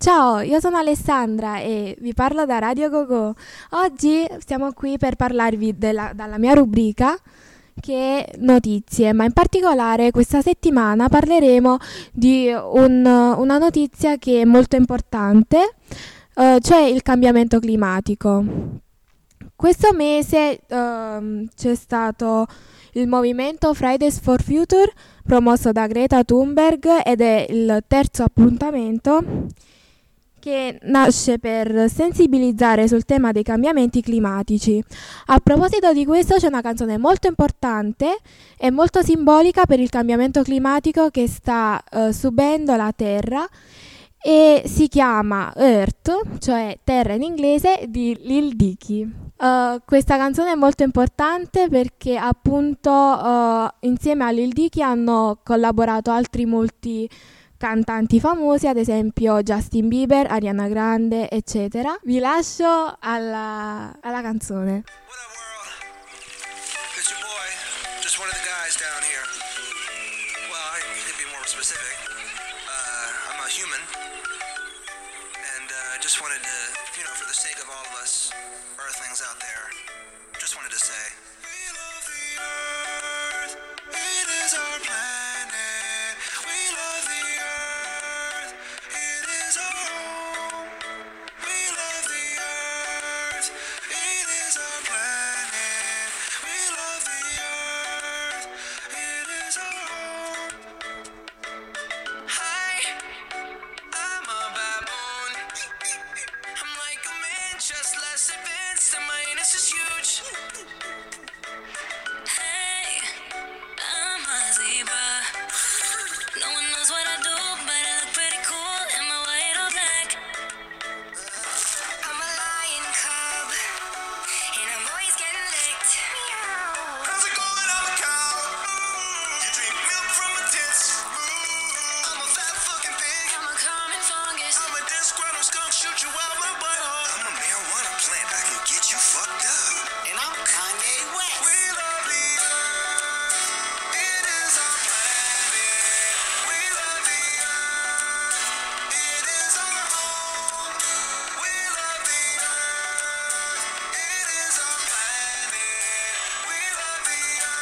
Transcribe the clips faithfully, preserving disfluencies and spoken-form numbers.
Ciao, io sono Alessandra e vi parlo da Radio Gogo. Oggi siamo qui per parlarvi della, dalla mia rubrica che è notizie, ma in particolare questa settimana parleremo di un- una notizia che è molto importante, eh, cioè il cambiamento climatico. Questo mese ehm, c'è stato il movimento Fridays for Future promosso da Greta Thunberg ed è il terzo appuntamento che nasce per sensibilizzare sul tema dei cambiamenti climatici. A proposito di questo c'è una canzone molto importante e molto simbolica per il cambiamento climatico che sta eh, subendo la Terra e si chiama Earth, cioè terra in inglese, di Lil Dicky. Uh, questa canzone è molto importante perché appunto uh, insieme a Lil Dicky hanno collaborato altri molti cantanti famosi, ad esempio Justin Bieber, Ariana Grande, eccetera. Vi lascio alla, alla canzone. What up, world? It's your boy, just one of the guys down here. Well, I could be more specific. Uh, I'm a human, and uh, just wanted to, you know, for the sake of all of us Earthlings out there, just wanted to say, we love the Earth. It is our planet. We love the Earth. It is our home. We love the Earth. It is our planet. We love the Earth. It is our home. Hi, I'm a baboon. I'm like a man, just less advanced, and my anus is huge. Hey, I'm a zebra. No one knows what I do, but I look pretty cool. Am I white or black? I'm a lion cub, and I'm always getting licked. How's it going? I'm a cow. You drink milk from my tits. I'm a fat fucking pig. I'm a common fungus. I'm a disgruntled skunk. Shoot you out my butthole. I'm a marijuana plant. I can get you fucked up. And I'm Kanye West. We love the Earth. It is our planet. We love the Earth. It is our home. We love the Earth. It is our planet. We love the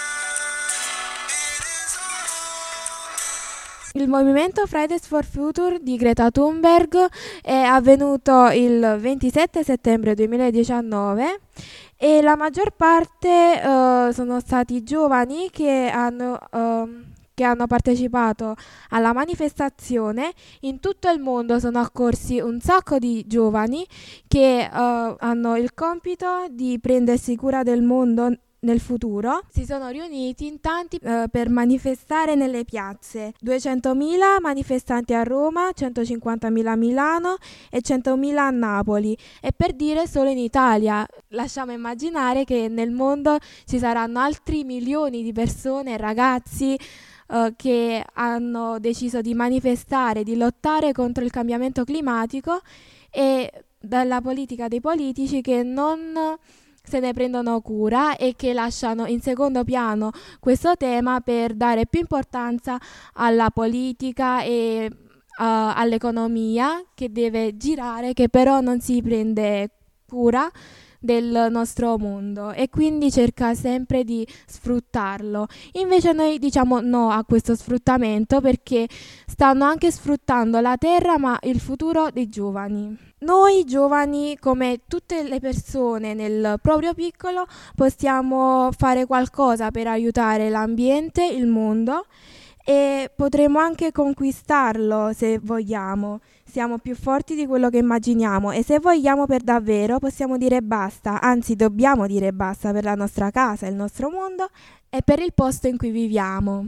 Earth. It is our home. Il movimento Fridays for Future di Greta Thunberg è avvenuto il ventisette settembre duemiladiciannove e la maggior parte eh, sono stati giovani che hanno, ehm, che hanno partecipato alla manifestazione. In tutto il mondo sono accorsi un sacco di giovani che eh, hanno il compito di prendersi cura del mondo nel futuro. Si sono riuniti in tanti eh, per manifestare nelle piazze. duecentomila manifestanti a Roma, centocinquantamila a Milano e centomila a Napoli. E per dire solo in Italia. Lasciamo immaginare che nel mondo ci saranno altri milioni di persone, ragazzi, eh, che hanno deciso di manifestare, di lottare contro il cambiamento climatico e dalla politica dei politici che non se ne prendono cura e che lasciano in secondo piano questo tema per dare più importanza alla politica e uh, all'economia che deve girare, che però non si prende cura del nostro mondo e quindi cerca sempre di sfruttarlo. Invece noi diciamo no a questo sfruttamento perché stanno anche sfruttando la terra ma il futuro dei giovani. Noi giovani, come tutte le persone nel proprio piccolo, possiamo fare qualcosa per aiutare l'ambiente, il mondo e potremo anche conquistarlo se vogliamo. Siamo più forti di quello che immaginiamo e se vogliamo per davvero possiamo dire basta, anzi dobbiamo dire basta per la nostra casa, il nostro mondo e per il posto in cui viviamo.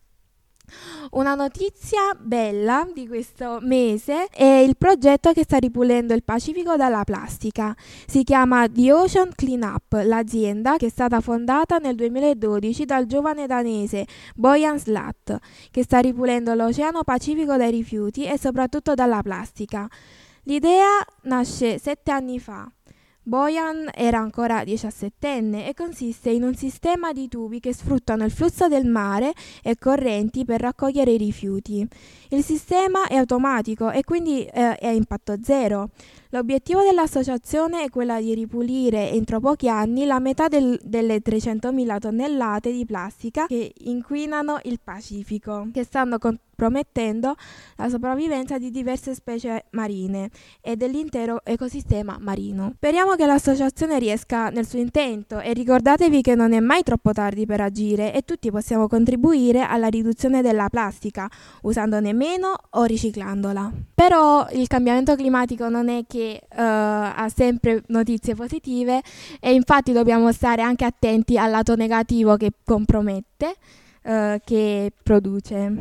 Una notizia bella di questo mese è il progetto che sta ripulendo il Pacifico dalla plastica. Si chiama The Ocean Cleanup, l'azienda che è stata fondata nel duemiladodici dal giovane danese Bojan Slat, che sta ripulendo l'Oceano Pacifico dai rifiuti e soprattutto dalla plastica. L'idea nasce sette anni fa. Bojan era ancora diciassettenne e consiste in un sistema di tubi che sfruttano il flusso del mare e correnti per raccogliere i rifiuti. Il sistema è automatico e quindi eh, è a impatto zero. L'obiettivo dell'associazione è quella di ripulire entro pochi anni la metà del, delle trecentomila tonnellate di plastica che inquinano il Pacifico, che stanno compromettendo la sopravvivenza di diverse specie marine e dell'intero ecosistema marino. Speriamo che l'associazione riesca nel suo intento e ricordatevi che non è mai troppo tardi per agire e tutti possiamo contribuire alla riduzione della plastica usandone meno o riciclandola. Però il cambiamento climatico non è che Uh, ha sempre notizie positive e infatti dobbiamo stare anche attenti al lato negativo che compromette, uh, che produce.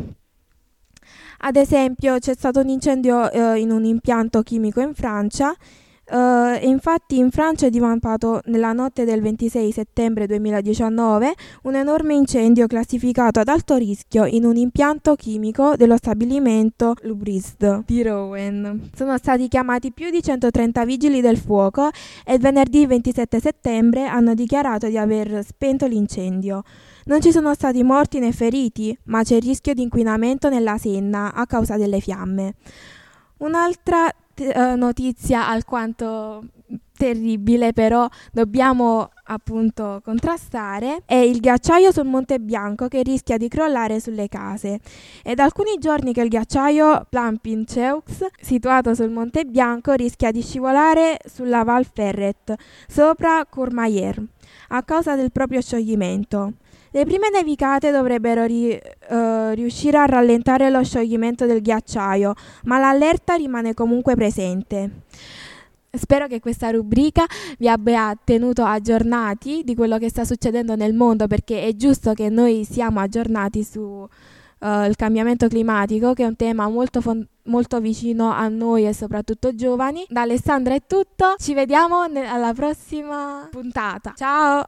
Ad esempio c'è stato un incendio uh, in un impianto chimico in Francia. Uh, e infatti in Francia è divampato nella notte del ventisei settembre duemiladiciannove un enorme incendio classificato ad alto rischio in un impianto chimico dello stabilimento Lubrizd di Rouen. Sono stati chiamati più di centotrenta vigili del fuoco e venerdì ventisette settembre hanno dichiarato di aver spento l'incendio. Non ci sono stati morti né feriti, ma c'è il rischio di inquinamento nella Senna a causa delle fiamme. Un'altra Uh, notizia alquanto terribile, però dobbiamo appunto contrastare, è il ghiacciaio sul Monte Bianco che rischia di crollare sulle case. È da alcuni giorni che il ghiacciaio Plampin-Cheux, situato sul Monte Bianco, rischia di scivolare sulla Val Ferret sopra Courmayeur a causa del proprio scioglimento. Le prime nevicate dovrebbero ri, uh, riuscire a rallentare lo scioglimento del ghiacciaio, ma l'allerta rimane comunque presente. Spero che questa rubrica vi abbia tenuto aggiornati di quello che sta succedendo nel mondo, perché è giusto che noi siamo aggiornati sul uh, cambiamento climatico, che è un tema molto, fon- molto vicino a noi e soprattutto giovani. Da Alessandra è tutto, ci vediamo ne- alla prossima puntata. Ciao!